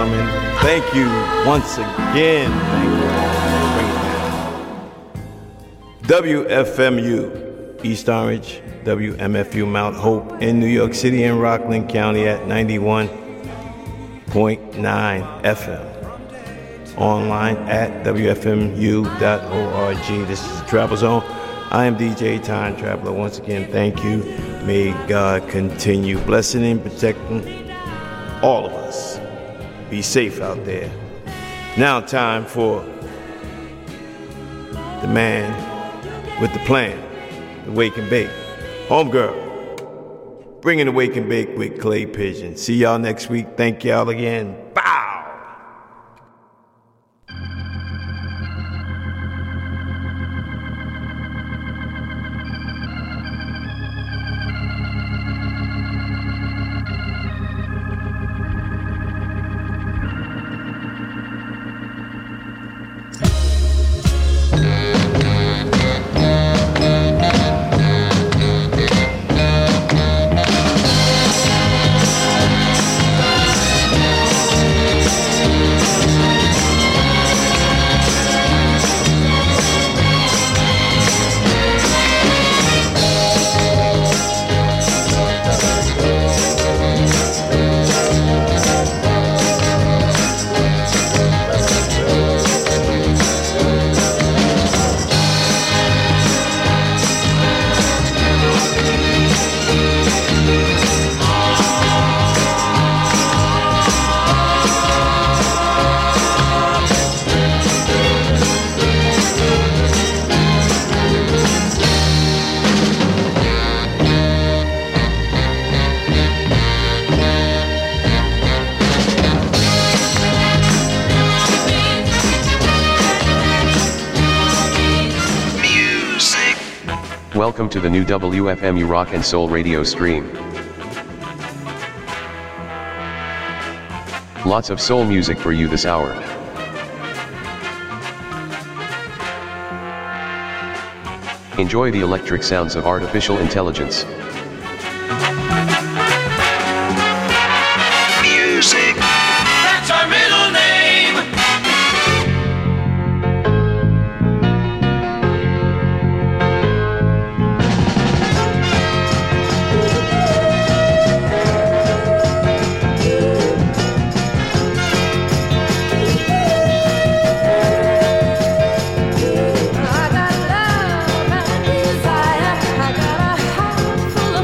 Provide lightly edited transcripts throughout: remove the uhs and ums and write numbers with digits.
gentlemen, thank you once again. Thank you. WFMU, East Orange, WMFU, Mount Hope in New York City and Rockland County at 91.9 FM. Online at WFMU.org. This is the Travel Zone. I am DJ Time Traveler. Once again, thank you. May God continue blessing and protecting all of us. Be safe out there. Now time for the man with the plan, the Wake and Bake. Homegirl, bringing the Wake and Bake with Clay Pigeon. See y'all next week. Thank y'all again. Bye. Welcome to the new WFMU Rock and Soul radio stream. Lots of soul music for you this hour. Enjoy the electric sounds of artificial intelligence. Music, that's our middle name. I got love and desire. I got a heart full of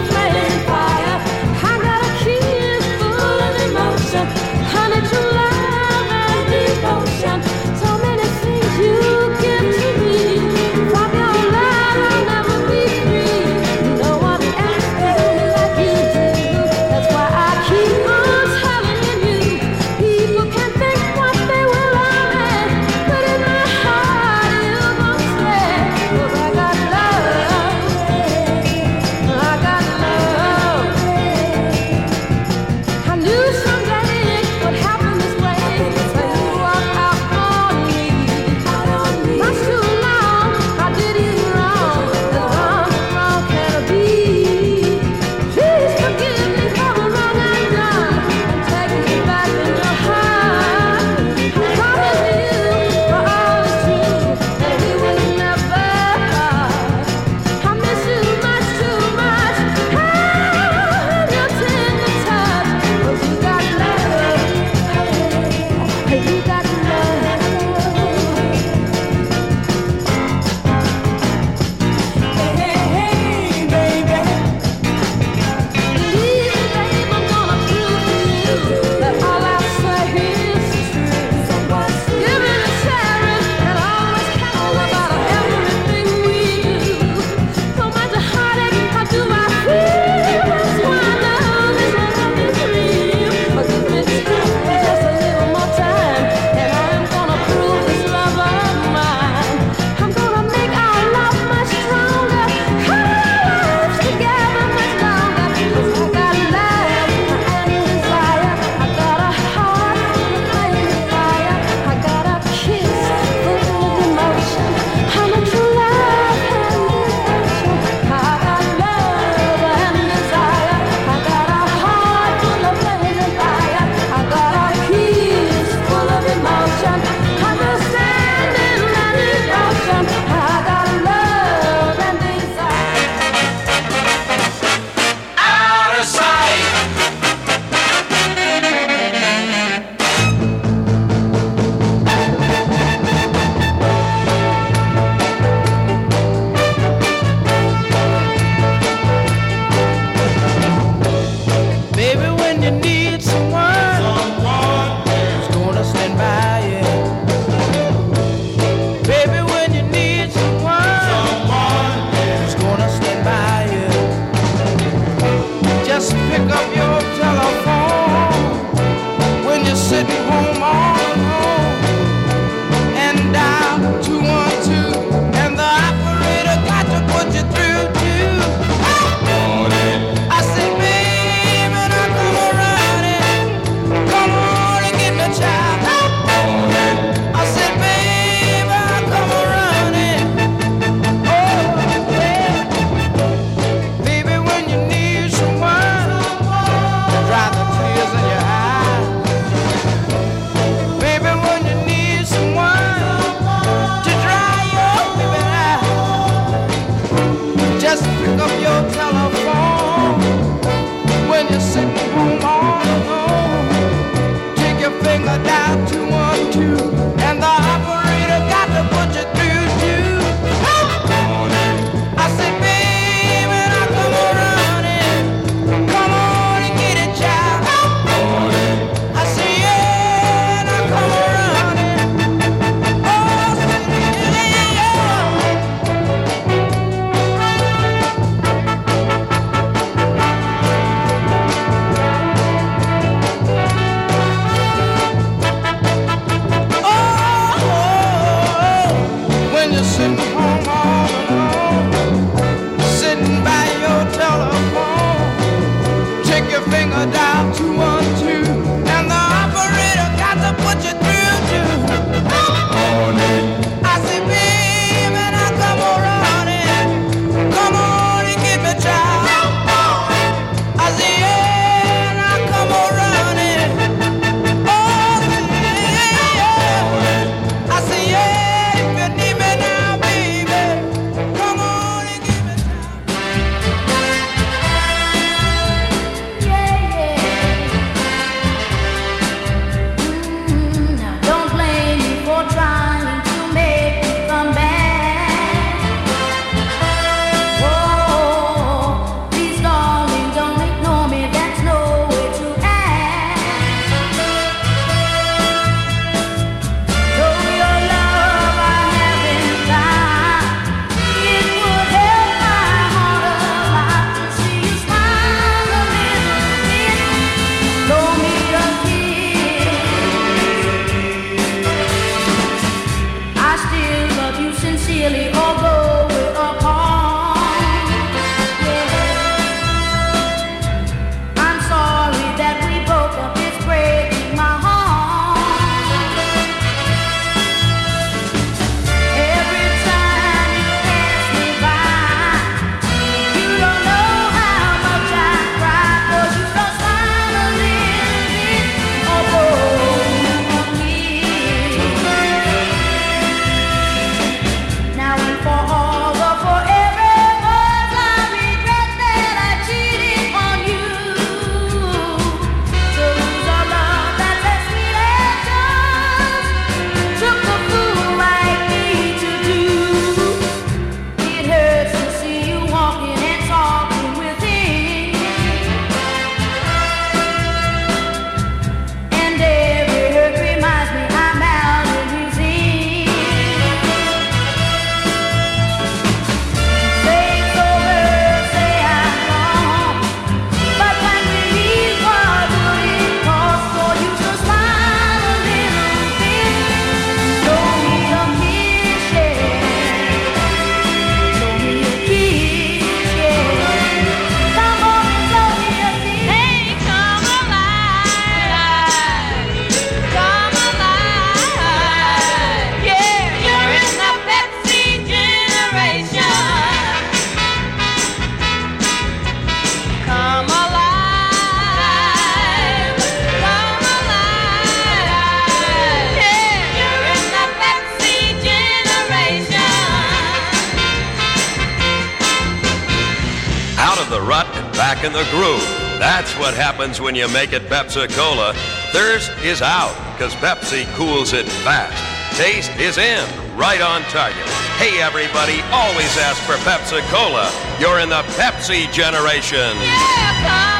back in the groove. That's what happens when you make it Pepsi-Cola. Thirst is out, because Pepsi cools it fast. Taste is in, right on target. Hey, everybody, always ask for Pepsi-Cola. You're in the Pepsi generation. Yeah, come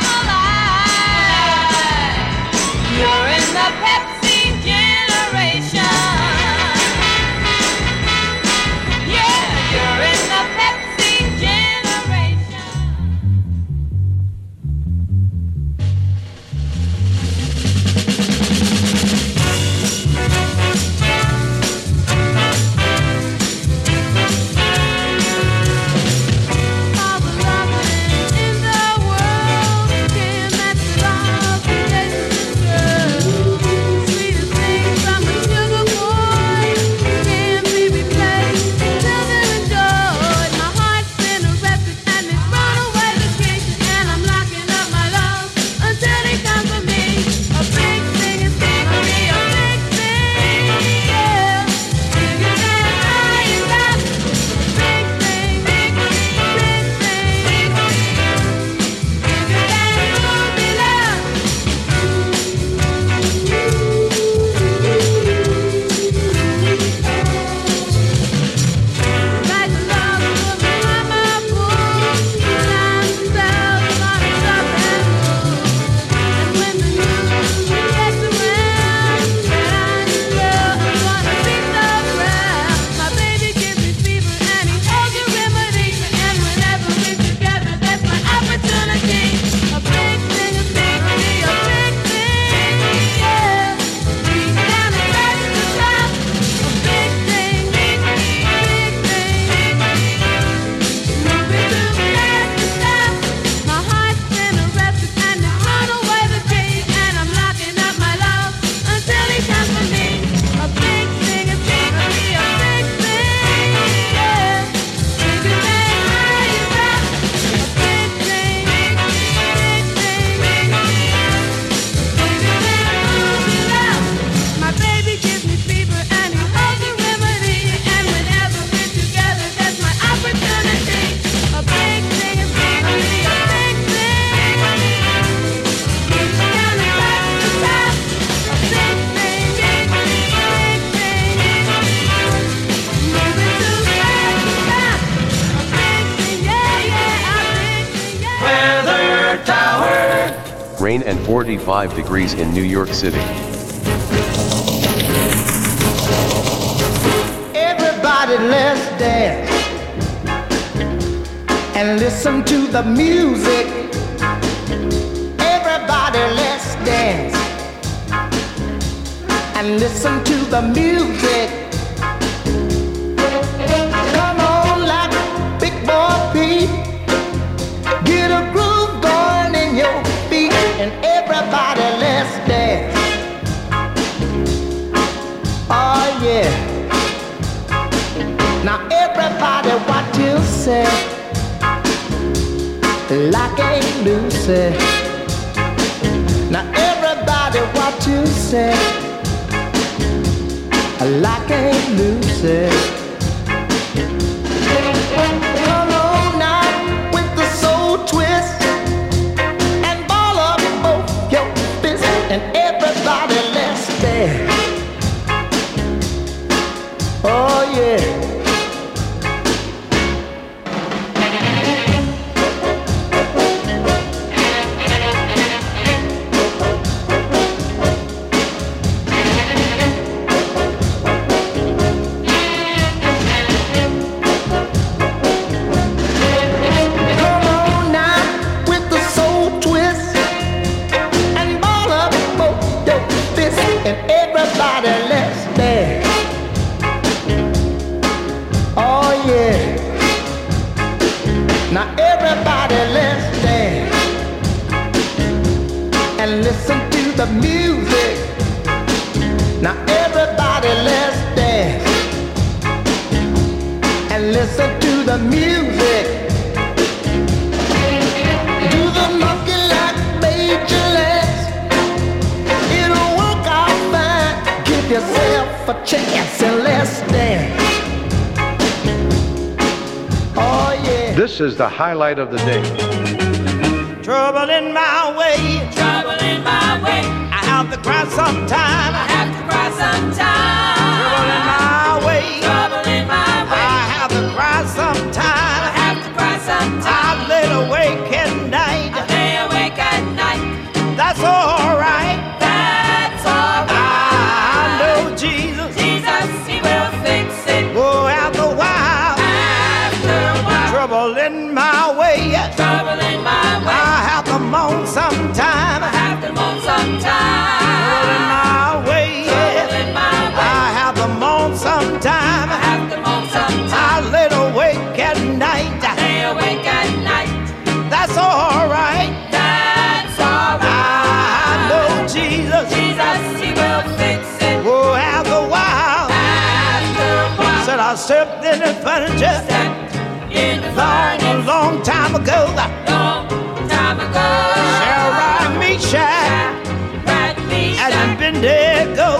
alive. You're in the Pepsi generation. Yeah, you're in the Pepsi generation. All the loving in the world can match the love of Jason Girl. rain and 45 degrees in New York City. Everybody, let's dance and listen to the music. Everybody, let's dance and listen to the music. Come on, like Big Boy Pete, get a groove going in your feet, and everybody, let's dance. Oh yeah. Now everybody, what you say? Like Aunt Lucy. Now everybody, what you say? Like Aunt Lucy. Come on now with the soul twist and ball up both your fists, and everybody, let's dance. Oh yeah. Now everybody, let's dance and listen to the music. Now everybody, let's dance and listen to the music. Do the monkey like Major Legs. It'll work out fine. Give yourself a chance and let's dance. This is the highlight of the day. Trouble in my way. Trouble in my way. I have to cry sometime. I have to cry sometime. Trouble in my way. Trouble in my way. I have to cry sometime. I have to cry sometime. I lay awake at night. I lay awake at night. That's alright. That's alright. I know Jesus. Jesus, He will fix it. Oh, after a while. Trouble in my way. Trouble in my way. I have to moan sometime. I have to moan sometime. Trouble in my way. Trouble in my way. I have to moan sometime. I have to moan sometime. I lay awake at night. I lay awake at night. That's alright. That's alright. I know Jesus. Jesus, He will fix it. Oh, after a while. After a while. Said I stepped in the furniture. In the A long time ago. Long time ago. Shall ride me shine. Hasn't been there go.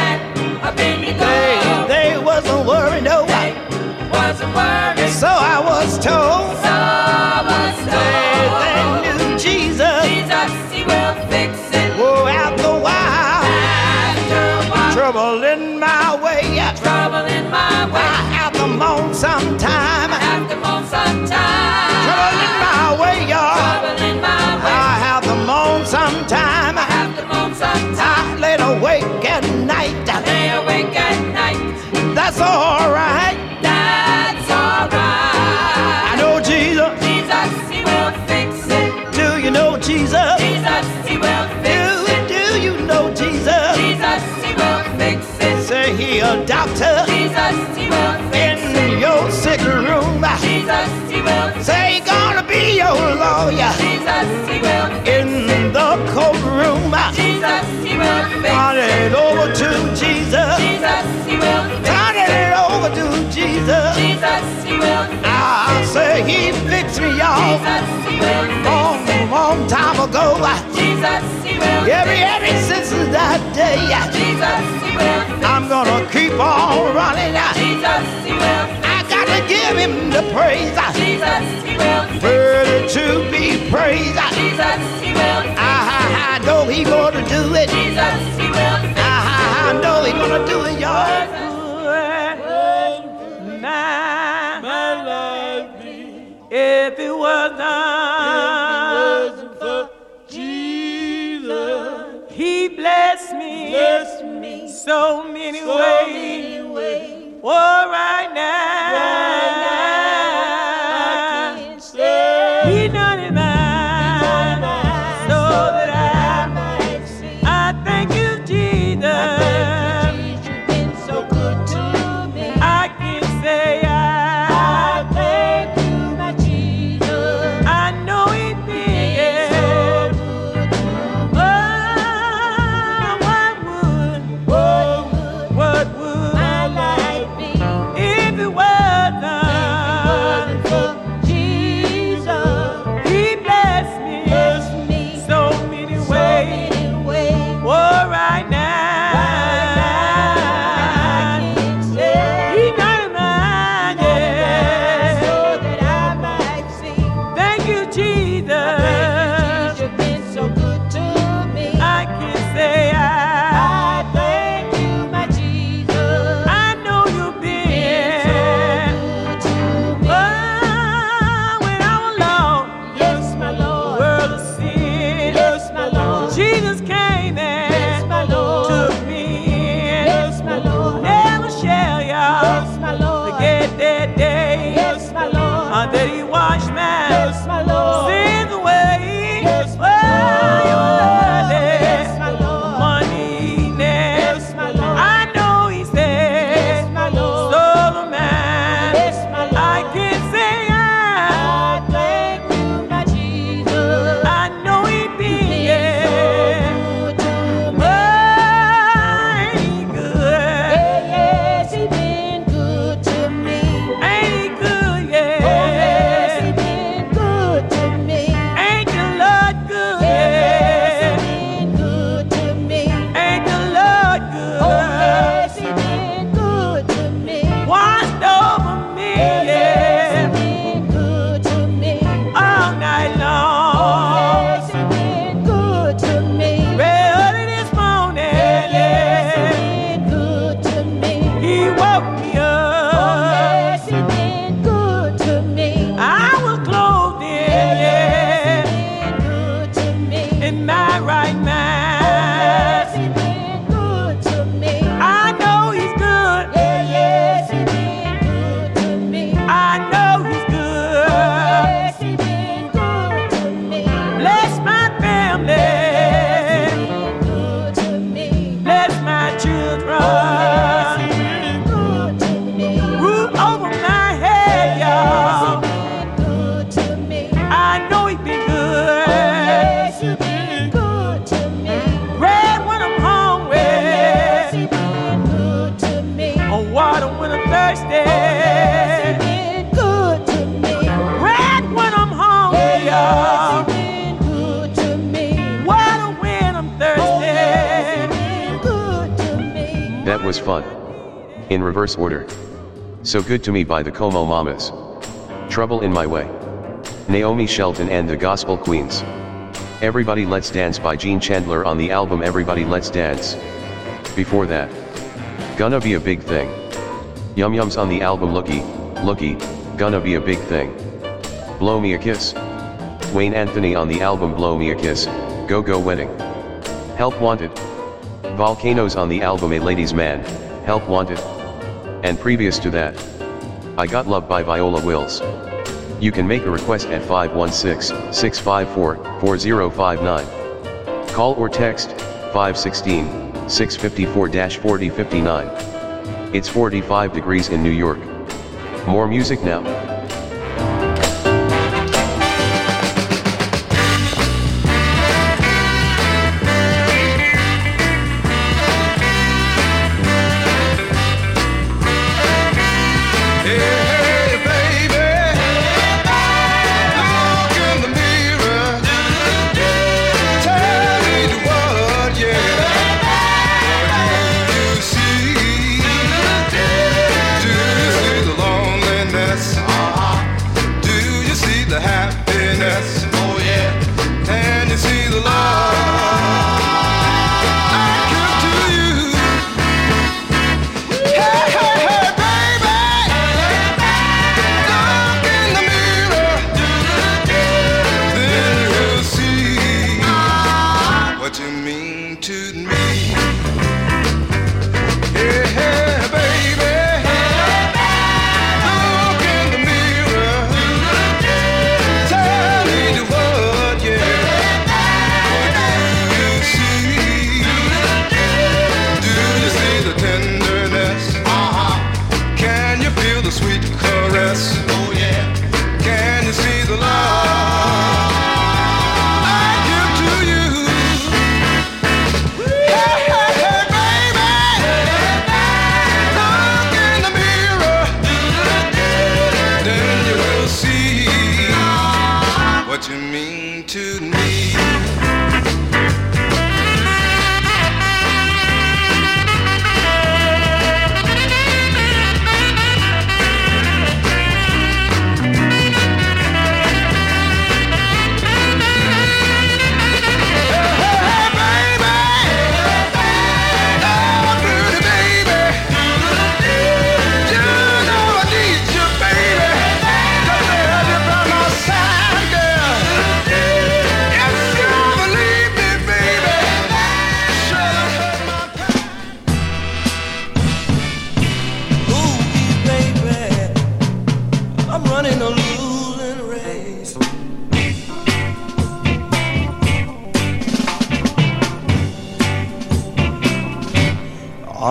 They wasn't worried no. Wasn't worried. So I was told. So I was told. They knew Jesus. Jesus, He will fix it. Oh, after a while. After a while. Trouble in my way. Trouble in my way. I have to moan sometime. I have to moan sometime. Trouble in my way, y'all. Trouble in my way. I have to moan sometime. I have to moan sometime. I lay awake at night. I lay awake at night. That's alright. That's alright. I know Jesus. Jesus, He will fix it. Do you know Jesus? Jesus, He will fix it. Do you know Jesus? Jesus, He will fix it. Say He a doctor. Jesus, He will fix it. In your sick room. Jesus, He will fix it. Say He gonna be your lawyer. Jesus, He will fix it. In the courtroom. Jesus, He will fix Turn it. it over to Jesus. Jesus, He will fix Turn it. it over to Jesus. Jesus, He will fix it. I say He fixed me, y'all. Jesus, He will fix it. Long time ago. Jesus, He will fix it. Every since that day. Jesus, He will fix it. I'm gonna keep on running. Jesus, He will fix it. I gotta give Him the praise. Jesus, He will fix it. Worthy to be praised. Jesus, He will fix it. I know He gonna do it. Jesus, He will fix it. I know He gonna do it, y'all. My life, if it was not for Jesus. so many ways. Oh, right now, I can't say He done it mine, so that I thank you, Jesus. You've been so good to me. I can say I thank you, my Jesus. I know He did. What would My life be if it was wasn't for Jesus? He blessed me so many ways. Oh, right now, He done it mine, yeah. So that I might see. Thank you, Jesus. You've been so good to me. I can say I thank you, my Jesus. I know you've been. Good to me. Oh, when I was lost, Yes, my Lord. world of sin. Yes, my Lord. Jesus came Yes, and my Lord. took me in. Yes, my Lord. Never shall y'all Yes, my Lord. forget that day. Yes, my Lord. That He washed my Yes, my Lord. sins away. Yes, my Oh, Lord. you were there Yes, my Lord. one evening. Yes, my Lord. I know He said, Yes, my Lord. soul of mine. Yes, my Lord. I can say I thank you, my Jesus. I know He been, yeah. Good to me. Oh, ain't He good? Yes, He been good to me. Ain't He good, Oh, yes, He yeah? been good to me. Ain't the Lord good, Yes, yeah? He been good to me. Ain't the Lord Oh, good? yes, He been good to me. Watched over me, Yes, He yeah, been good to me. all night Oh, long. yes, He been good to me. Early this morning, Yes, He yeah, been good to me. He woke me Oh, up. yes, He been good to me. I was clothed in, Yes, He yeah, been good to me. in my right Oh, yes, mind. He been good to me. I know He's good. Yes, He been good to me. I know He's good. Yes, He been good to me. Bless my family. Yes, He been good to me. Bless my Yes, children. He been good to me. Roof over my head, Yes, y'all. He been good to me. I know He's been good. Yes, He been good to me. Bread when I'm hungry. Yes, He been good to me. On water when I'm thirsty. Yes, He been good to me. Bread when I'm hungry, Yes, He y'all. been good to me. Water when I'm Yes, He thirsty. been good to me. That was fun. In reverse order. So Good to Me by the Como Mamas. Trouble in My Way. Naomi Shelton and the Gospel Queens. Everybody Let's Dance by Gene Chandler on the album Everybody Let's Dance. Before that, Gonna Be a Big Thing. Yum Yums on the album Looky, Looky, Gonna Be a Big Thing. Blow Me a Kiss. Wayne Anthony on the album Blow Me a Kiss, Go Go Wedding. Help Wanted. Volcanoes on the album A Ladies Man, Help Wanted. And previous to that, I Got Love by Viola Wills. You can make a request at 516-654-4059. Call or text 516-654-4059. It's 45 degrees in New York. More music now. Hey, baby, look in the mirror. Tell me what, yeah, do you see? Do you see the loneliness?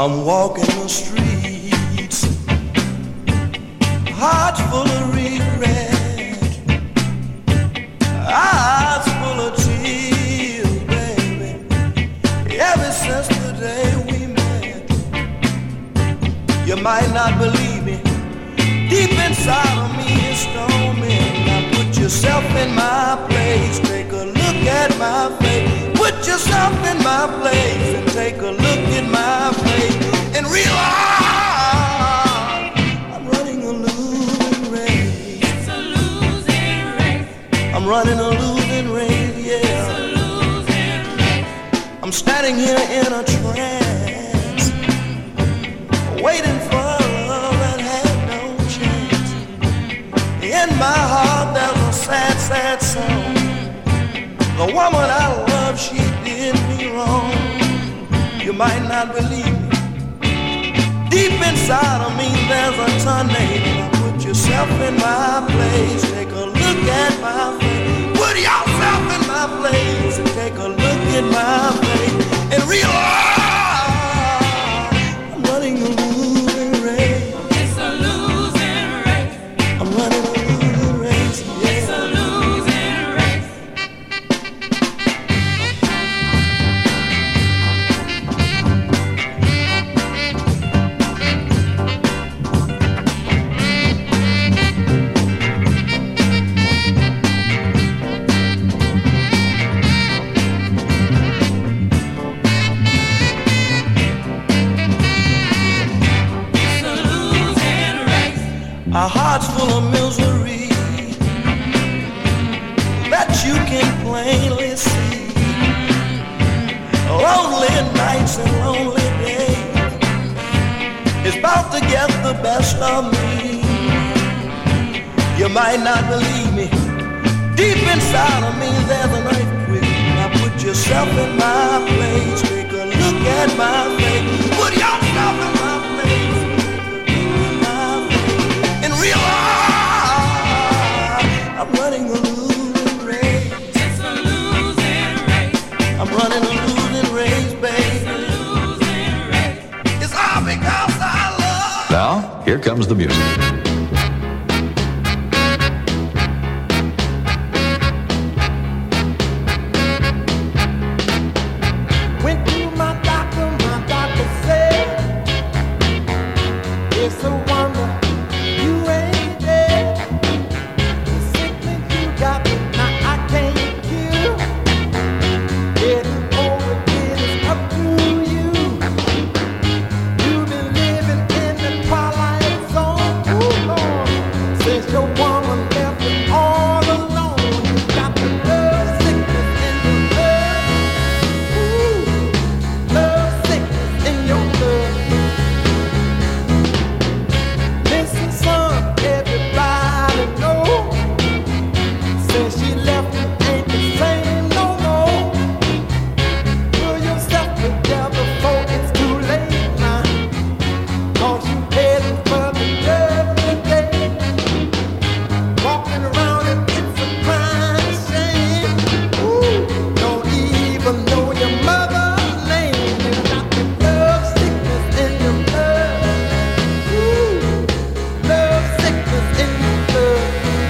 I'm walking the streets, heart full of regret, eyes full of tears, baby. Ever since the day we met, you might not believe me. Deep inside of me is storming. Now put yourself in my place, take a look at my face. Put yourself in my place and take a look at my face and realize I'm running a losing race. It's a losing race. I'm running a losing race, yeah. It's a losing race. I'm standing here in a trance, waiting for love that had no chance. In my heart there's a sad, sad song. The woman I love, she did me wrong. You might not believe me. Deep inside of me there's a tornado. Now put yourself in my place, take a look at my face. Put yourself in my place and take a look at my face and realize I'm running a losing race. It's a losing race. I'm running a losing race, yeah. It's a losing race. Our hearts full of misery that you can plainly see. Lonely nights and lonely days is about to get the best of me. You might not believe me. Deep inside of me there's an earthquake. Now put yourself in my place, take a look at my face. Put yourself in my place, realize I'm running a losing race. It's a losing race. I'm running a losing race, baby. It's a losing race. It's all because I love. Now, here comes the music. Went to my doctor said, it's a wonder you ain't dead. The sickness you got, now I can't cure. Getting over it is up to you. You've been living in the twilight zone, oh Lord, since your woman left you all alone. You got the love sickness in your blood. Ooh, love sickness in your blood. Listen, son, everybody know, since she left you ain't the same no more. Pull yourself together before it's too late now, 'cause you heading for the judgment day. Walking around and it's a crime, a shame. Ooh, don't even know your mother's name. You got the love sickness in your blood. Ooh, love sickness in your blood.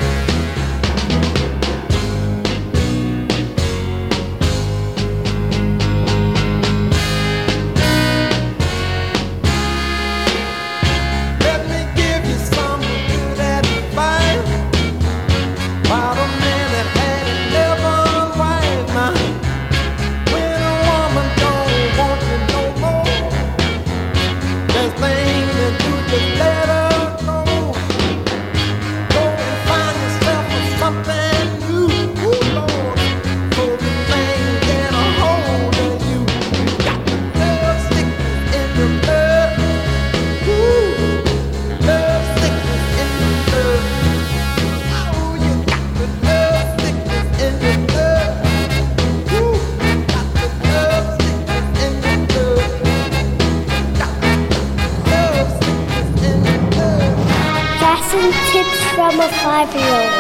Let me give you some good advice about a man that had 11 wives. Now, when a woman don't want you no more, best thing to do just let her go. Go and find yourself with something new, ooh Lord, so the thing get a hold of you. You got the love sickness in your blood. Ooh, love sickness in your blood. Oh, you got the love sickness in your blood. Ooh, got the love sickness in your blood. Got the love sickness in your blood. Fashion tips from a 5-year-old.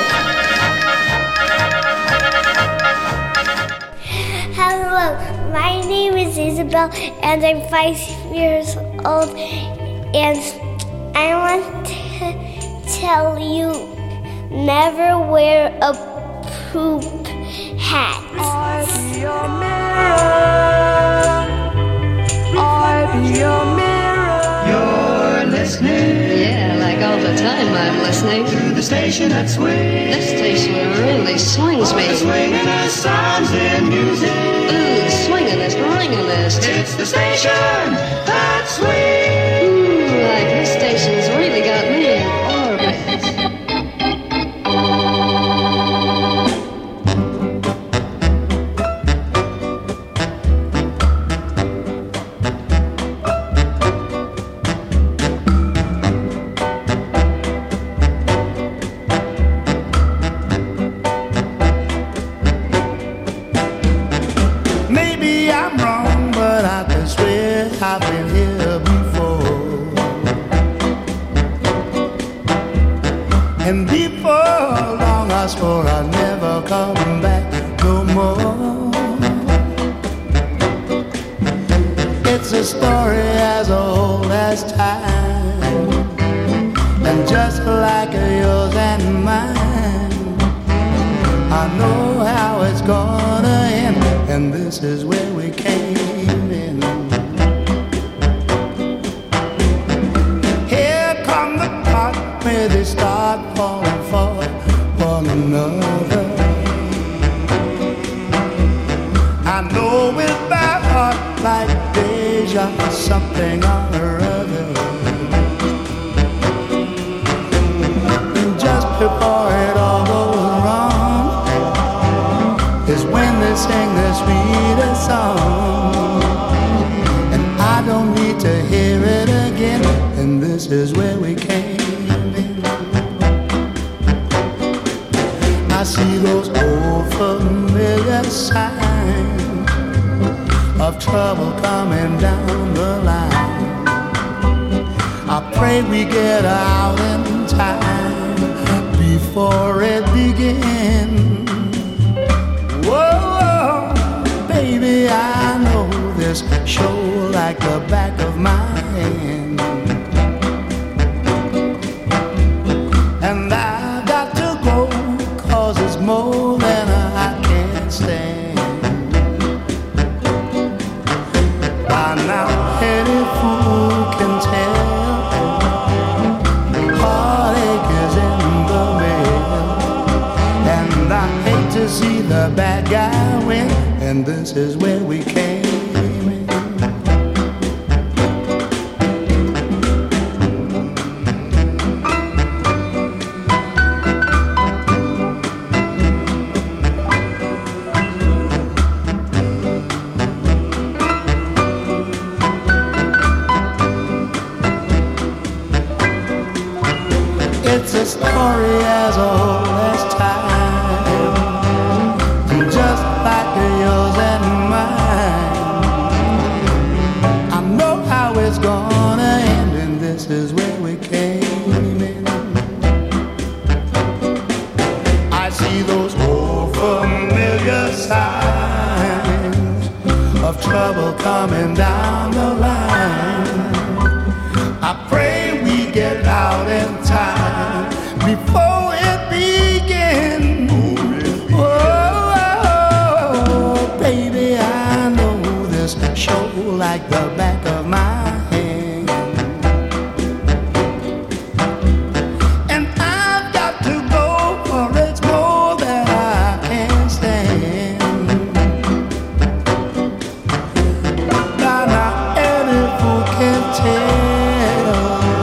Hello, my name is Isabel and I'm 5 years old, and I want to tell you never wear a poop hat. I be your mirror. I be your mirror. You're listening. Yeah, like all the time I'm listening. To the station that swings. This station really swings me. Swinging the sounds in music. Ooh, swingin'est, ringin'est. It's the station that swings. Ooh, like this station's really got me in orbit. Maybe I'm wrong, but I can swear I've been here before. And before long I swore I'd never come back no more. It's a story as old as time, and just like yours and mine, I know how it's gonna end, and this is where we came in. Here come the part where they start falling for one another. I know it by heart like deja, something or other. And just before it all goes wrong is when they sing the sweetest song, and I don't need to hear it again, and this is where we came in. I see those old familiar signs of trouble coming down the line. I pray we get out in time before it begins. Whoa, baby, I know this show like the back of my hand, and I got to go, 'cause it's more than I can stand. By now any fool can tell heartache is in the mail, and I hate to see the bad guy win, and this is where we came in. It's a story as old as time, and just like yours and mine, I know how it's gonna end, and this is where we came in. I see those old familiar signs of trouble coming down the line. I pray we get out in time before it begins. Oh, baby, I know this show like the back of my hand, and I've got to go, for it's more than I can stand. By now any fool can tell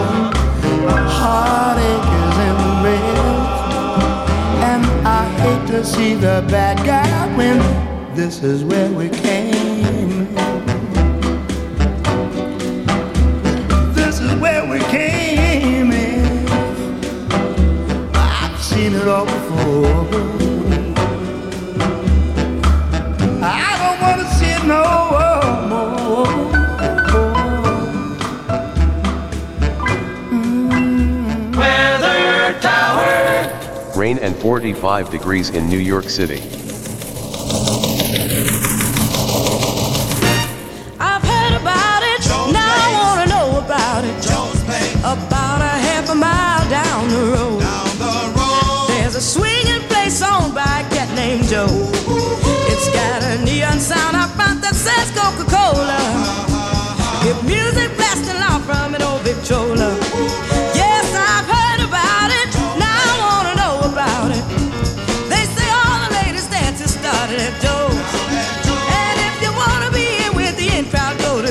heartache is in real, and I hate to see the bad guy win. This is where we came in. This is where we came in. I've seen it all before. I don't want to see it no more. Weather Tower. Rain and 45 degrees in New York City. I've heard about it. Now I wanna know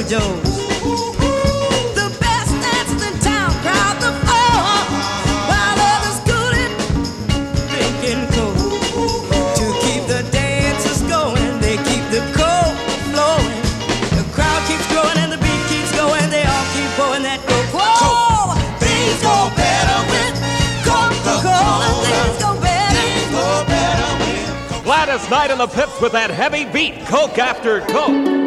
Joe's. The best dancers in town crowd the floor, while others scooted, drinking coke. To keep the dancers going, they keep the coke flowing. The crowd keeps growing and the beat keeps going. They all keep pouring that coke. Whoa! Things go better with Coca-Cola. Things go better. Things go better with Gladys Knight and the Pips with that heavy beat, Coke after Coke.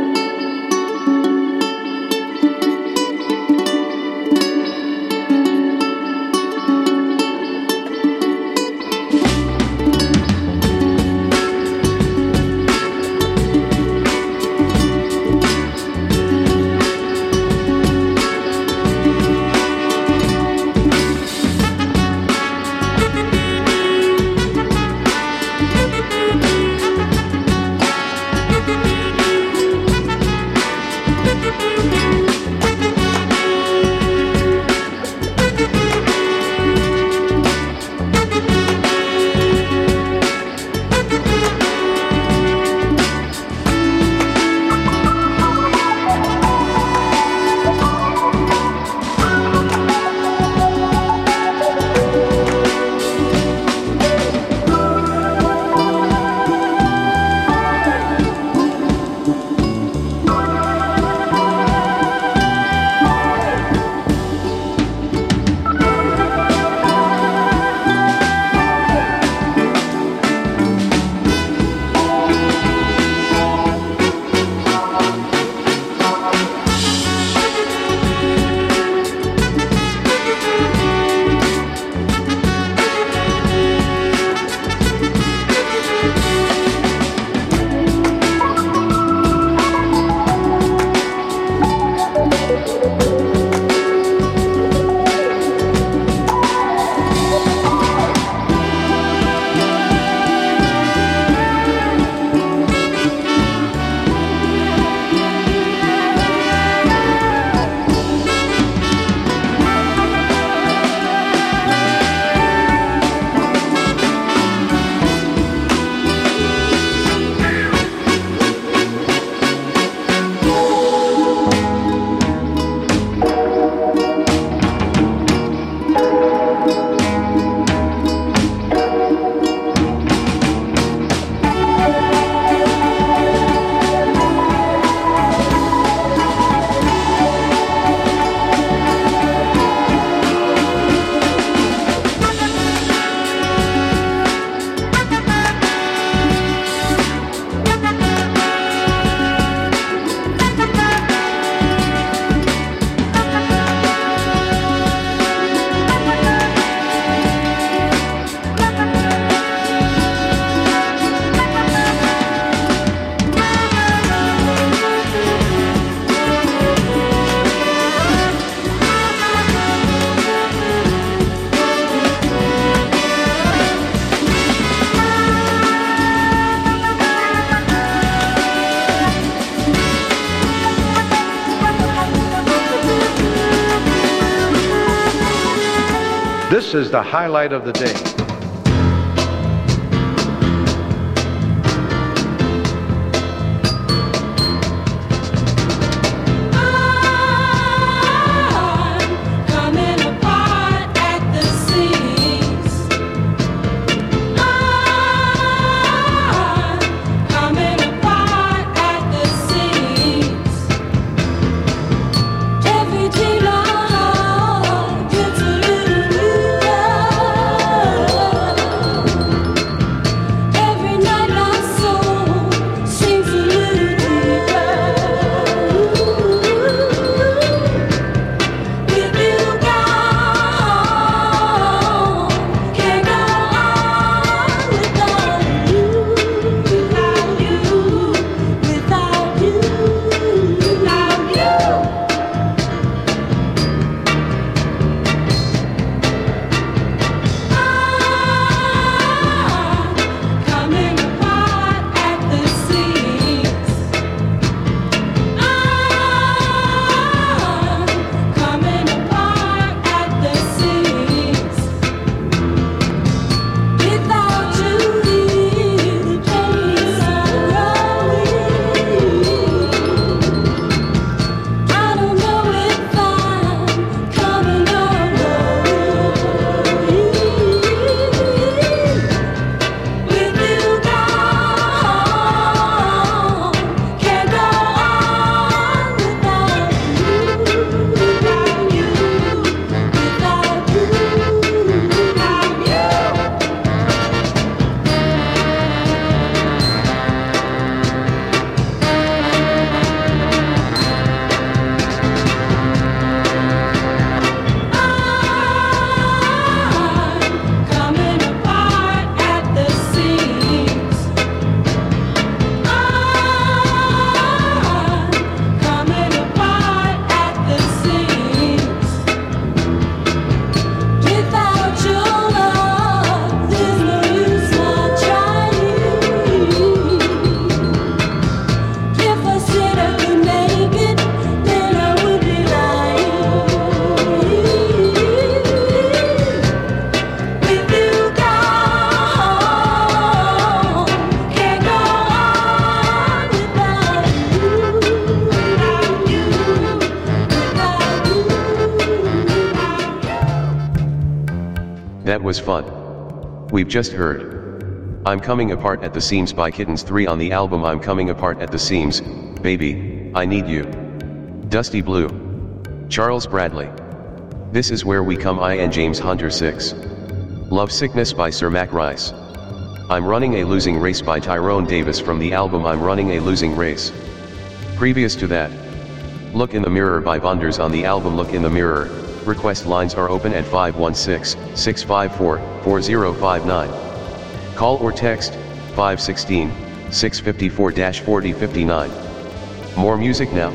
This is the highlight of the day. Every day long gets a little bigger. That was fun. We've just heard I'm Coming Apart at the Seams by Kittens 3 on the album I'm Coming Apart at the Seams, Baby, I Need You. Dusty Blue. Charles Bradley. This Is Where We Come I and James Hunter 6. Love Sickness by Sir Mac Rice. I'm Running a Losing Race by Tyrone Davis from the album I'm Running a Losing Race. Previous to that, Look in the Mirror by Bonders on the album Look in the Mirror. Request lines are open at 516-654-4059. Call or text 516-654-4059. More music now.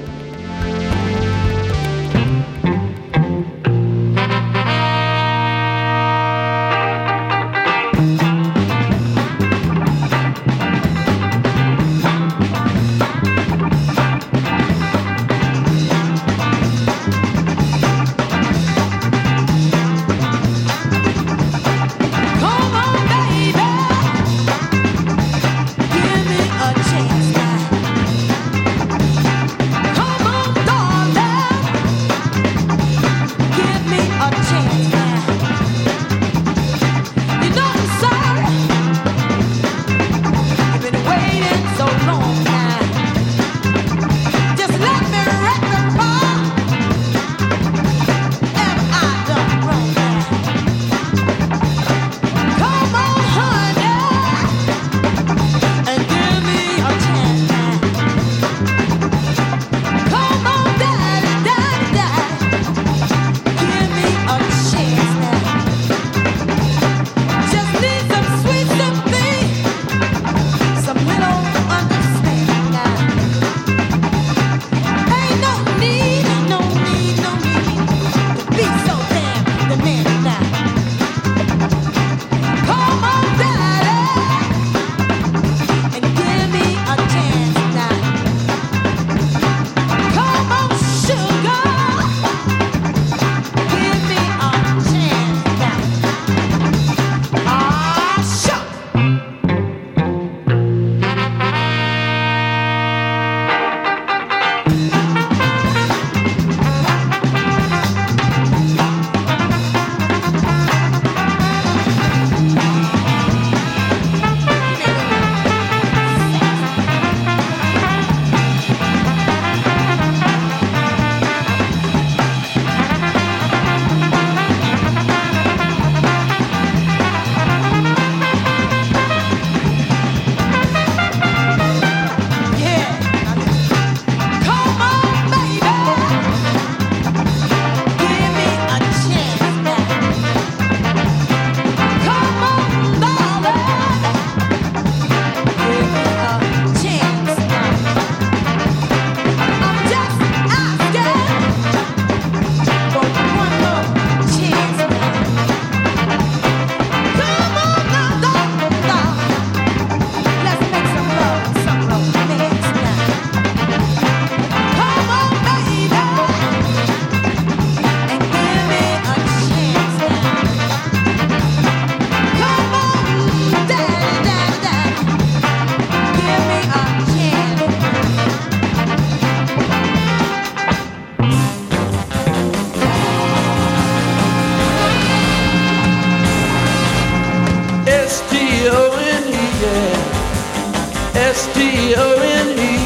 S-T-O-N-E,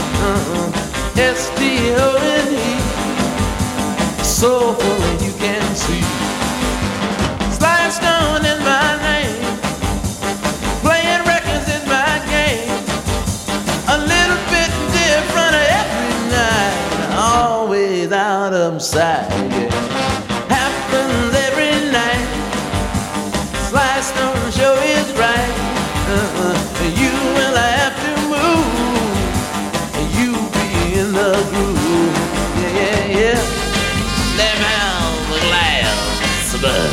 S-T-O-N-E, soulful and you can see. Sly Stone is my name, playing records is my game. A little bit different every night, always out of sight, yeah. Happens every night, Sly Stone show is right. You will have to move, you be in the groove, yeah, yeah, yeah. Let me have the glass, blow.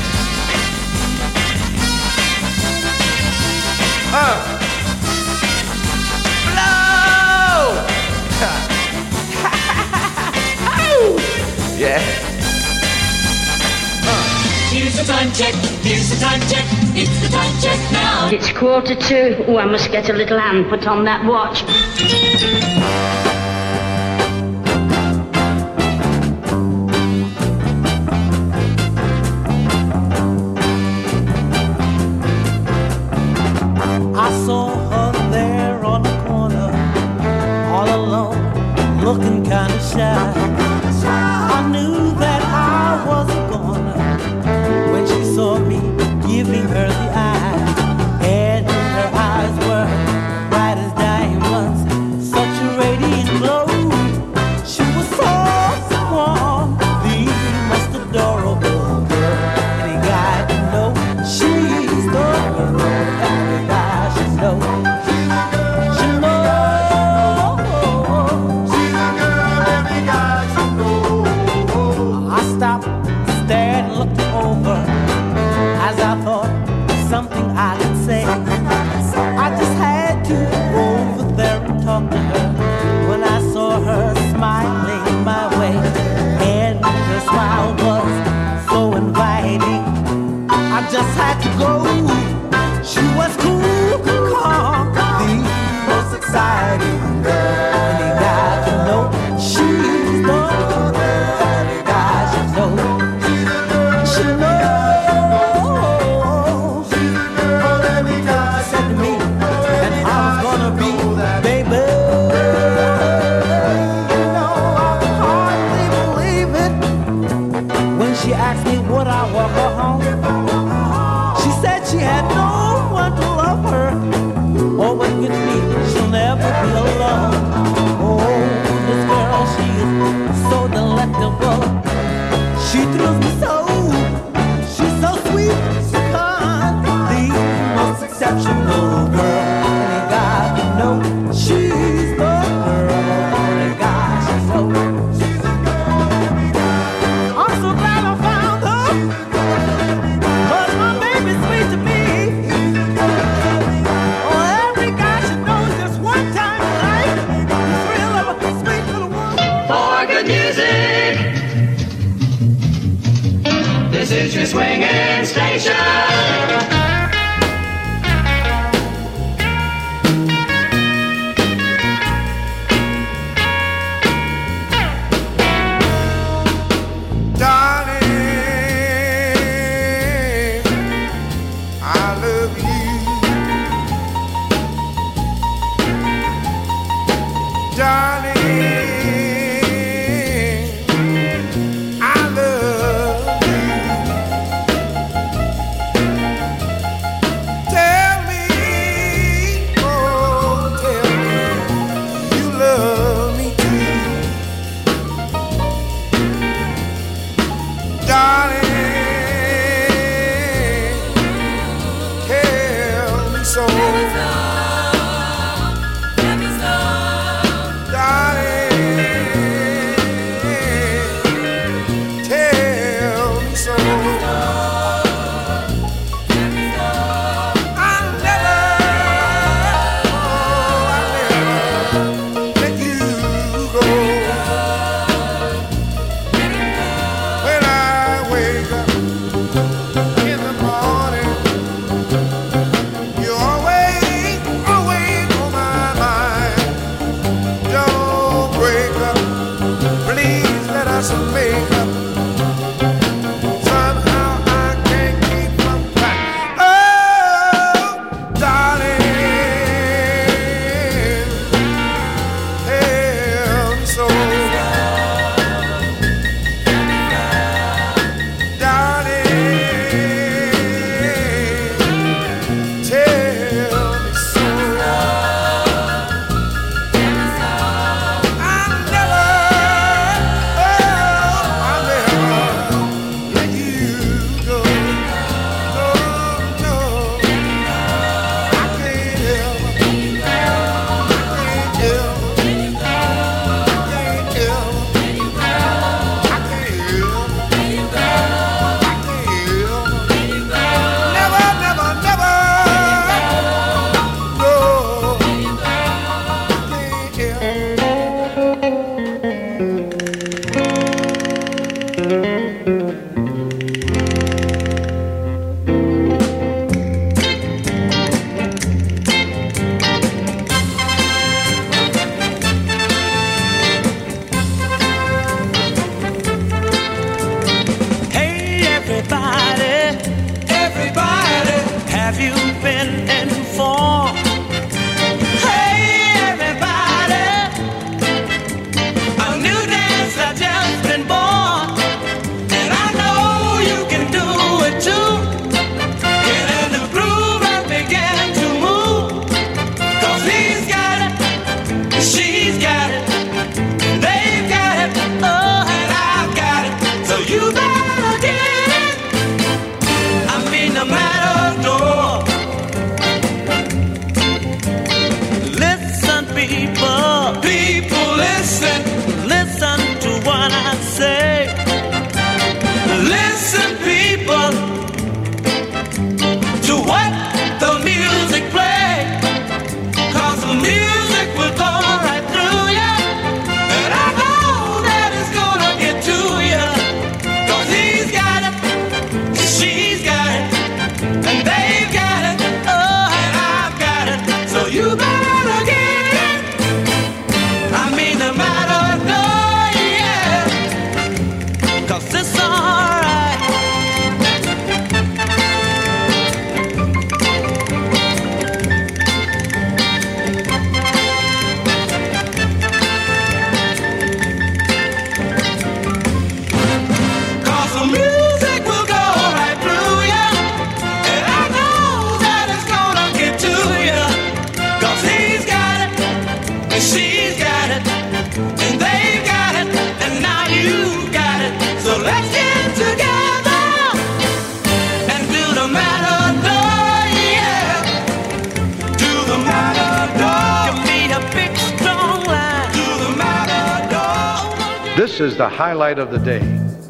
Yeah. Here's the time check, here's the time check, it's the time check now. It's 1:45. Oh, I must get a little hand put on that watch. as I thought something I could say. I just had to go over there and talk to her when I saw her smiling my way. And her smile was so inviting. I just had to go. She was cool, calm, the most exciting girl. Any guy can know she's the girl. Any guy should know. She knows. She said to me that I was gonna be baby. You know, I could hardly believe it when she asked me would I walk her home. She said she had no one to love her. Oh, but with me, she'll never be alone. Oh, this girl, she is so delectable. She thrills me so. She's so sweet, so kind, the most exceptional girl. Any guy can know she's the girl. Any guy should know. I'm so glad I found her. But my baby's sweet to me. Oh, every guy should know just one time in life. The thrill of a sweet little woman. For good music, this is your swinging station. Darling, I love you. Darling, I love you. Tell me, oh, tell me you love me too. Darling, tell me so. Darling, tell me so. I'll never let you go. When I wake up in the morning, you're always on my mind. Don't break up, please let us make up. Somehow I can't keep from crying. Oh, darling, tell me so. Darling, tell me so. I'll never let you go. No, no, I can't ever, never, never, never, no, can't Hey, everybody, have you been informed? Hey, everybody, a new dance has just been born, and I know you can do it too. Get in the groove and begin to move, 'cause he's got it, she's got it, they've got it, oh, and I've got it, so you better get it. I mean, no matter door, This is the highlight of the day.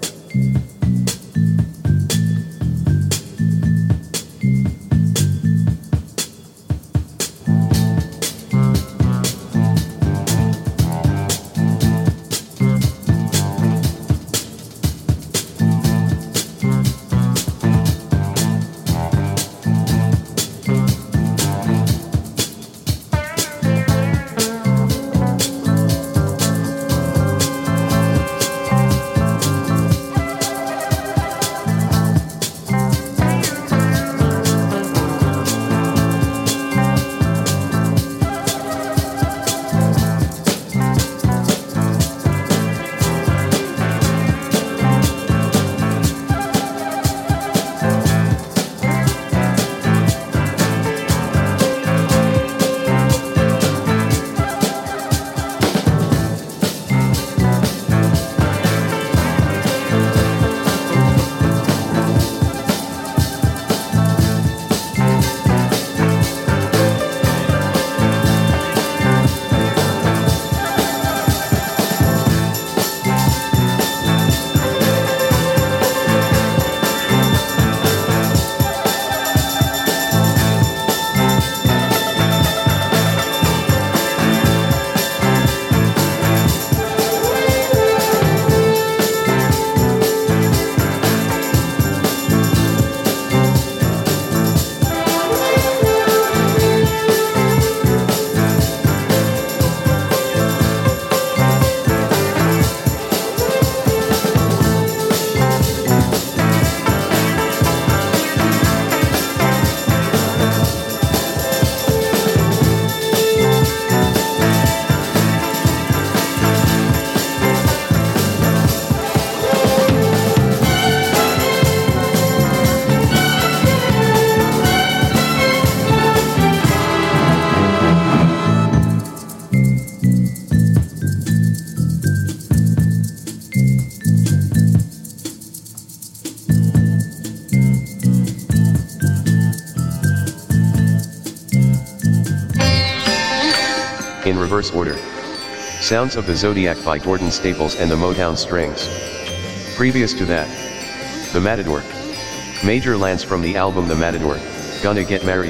In reverse order. Sounds of the Zodiac by Gordon Staples and the Motown Strings. Previous to that, The Matador. Major Lance from the album The Matador, Gonna Get Married.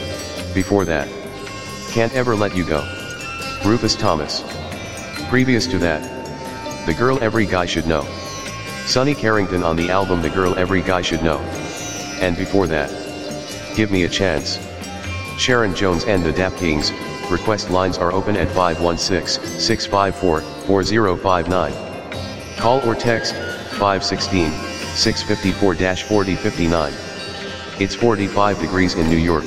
Before that, Can't Ever Let You Go. Rufus Thomas. Previous to that, The Girl Every Guy Should Know. Sonny Carrington on the album The Girl Every Guy Should Know. And before that, Give Me a Chance. Sharon Jones and the Dap Kings. Request lines are open at 516-654-4059. Call or text 516-654-4059. It's 45 degrees in New York.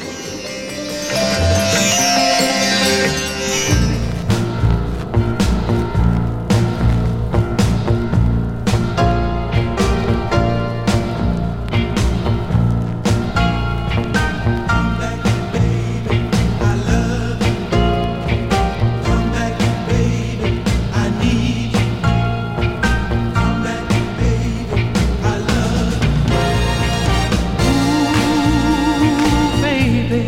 Baby,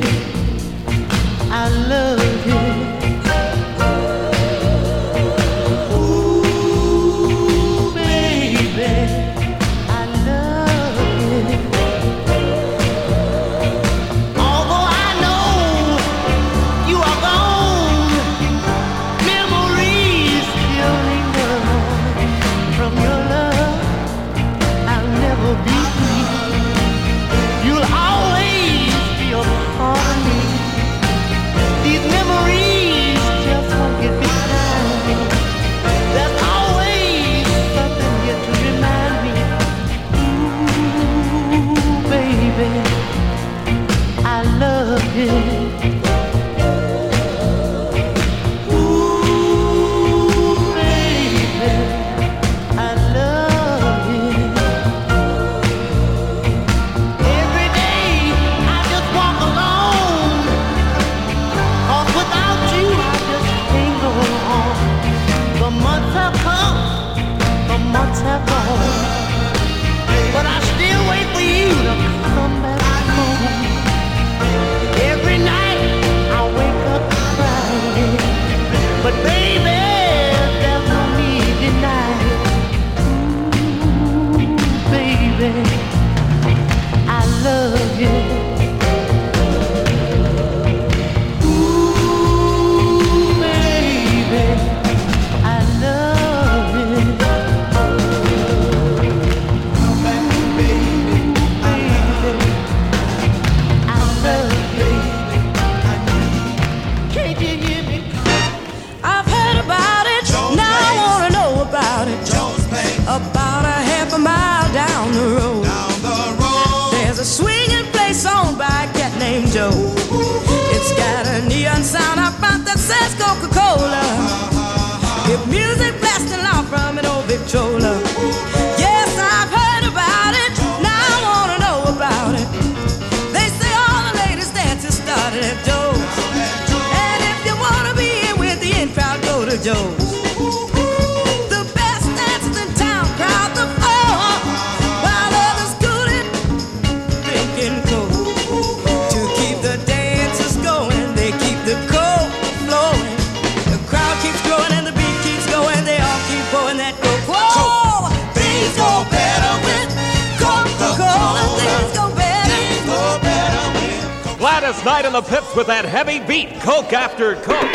says Coca-Cola. If music blasting loud from an old Victrola. Yes, I've heard about it. Now I wanna know about it. They say all the latest dances started at Joe's. And if you wanna be in with the in crowd, go to Joe's. The best dancers in town crowd the floor, while others cooling, drinking coke. To keep the dancers going, they keep the coke flowing. The crowd keeps growing and the beat keeps going. They all keep pouring that coke. Whoa! Things go better with Coca-Cola. Things go better. Things go better with Gladys Knight and the Pips with that heavy beat, Coke after Coke.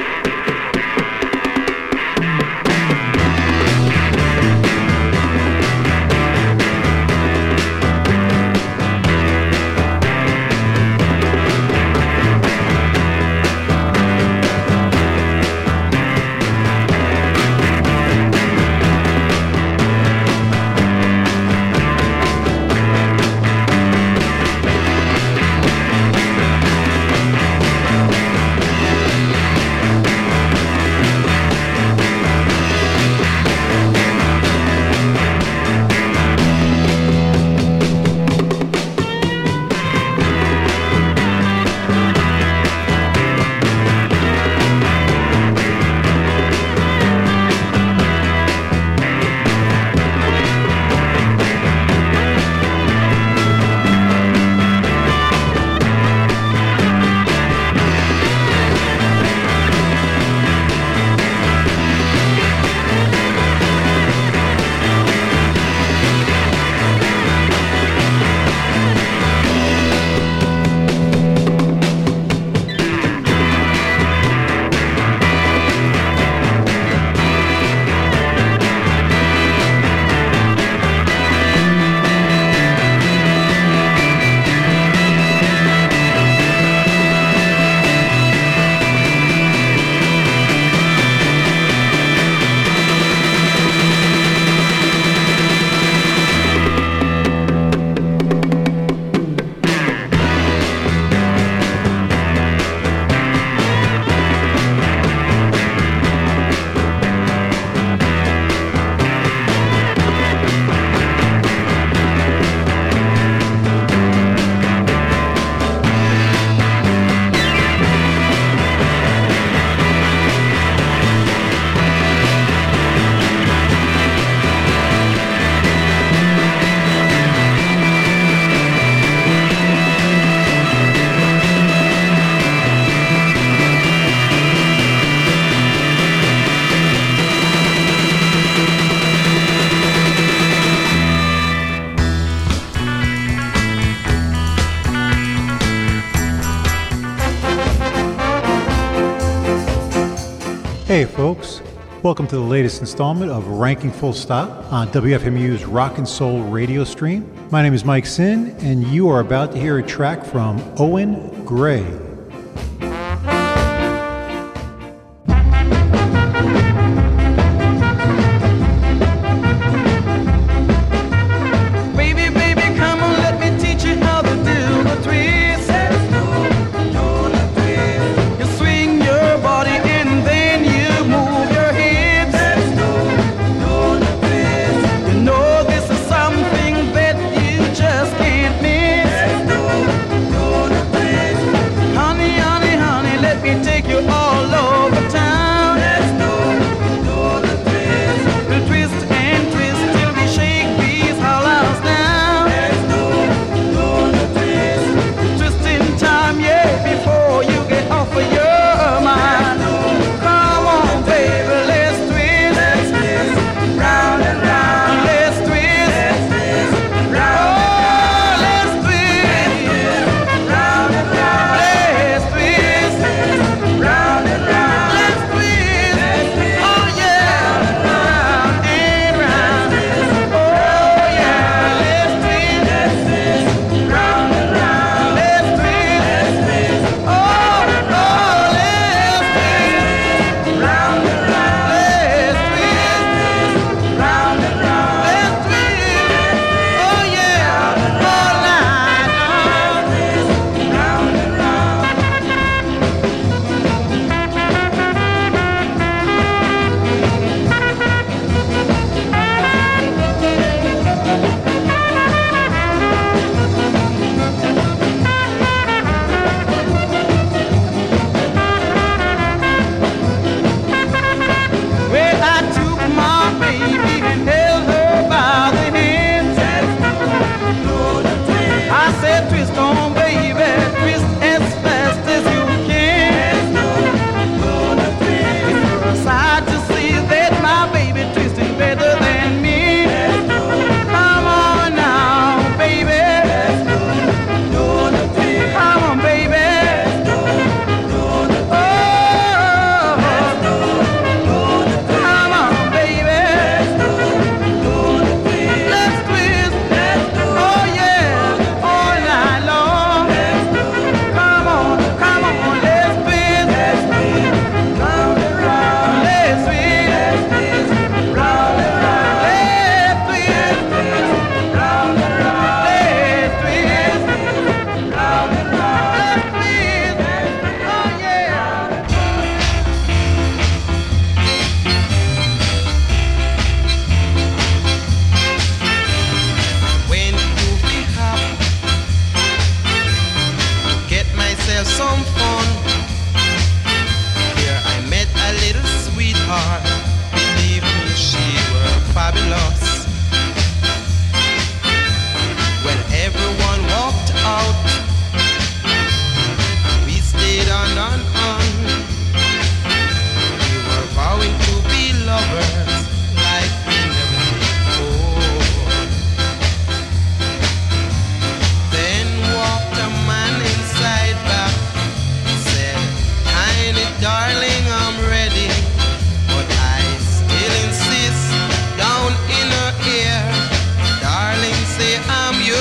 Hey folks, welcome to the latest installment of Ranking Full Stop on WFMU's Rock and Soul radio stream. My name is Mike Sin, and you are about to hear a track from Owen Gray. How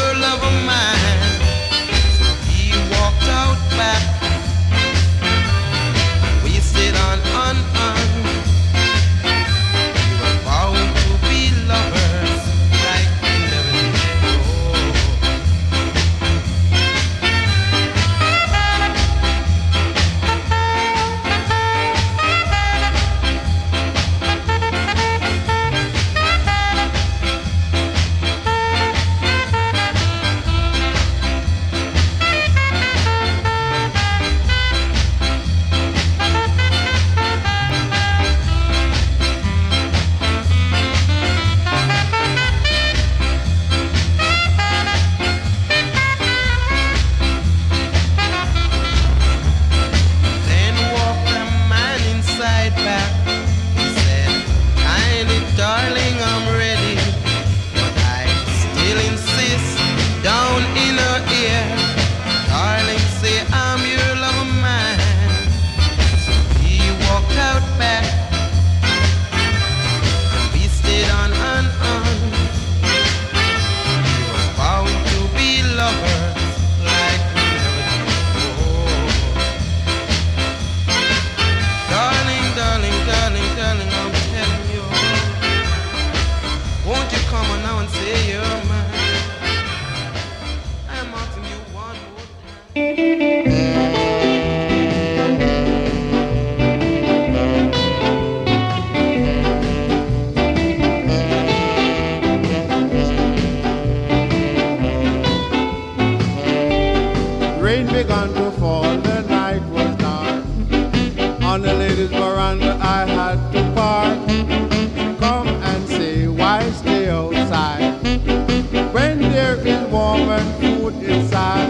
your love of mine. He walked out back. We sit on. We were bound to be lovers like we never did before. Then walked a man inside back. He said, "Kindly, darling, I'm ready, but I still insist." Down in her ear, darling, say I'm your love of mine. So he walked out back, and we stayed on. We were bound to be lovers like we never did before. Darling, darling, darling, darling, I'm telling you, won't you come on now and say you're mine? I'm asking you one more Rain began to fall, the night was dark. On the ladies' veranda I had to park. Come and say, why stay outside when there is warm and food inside?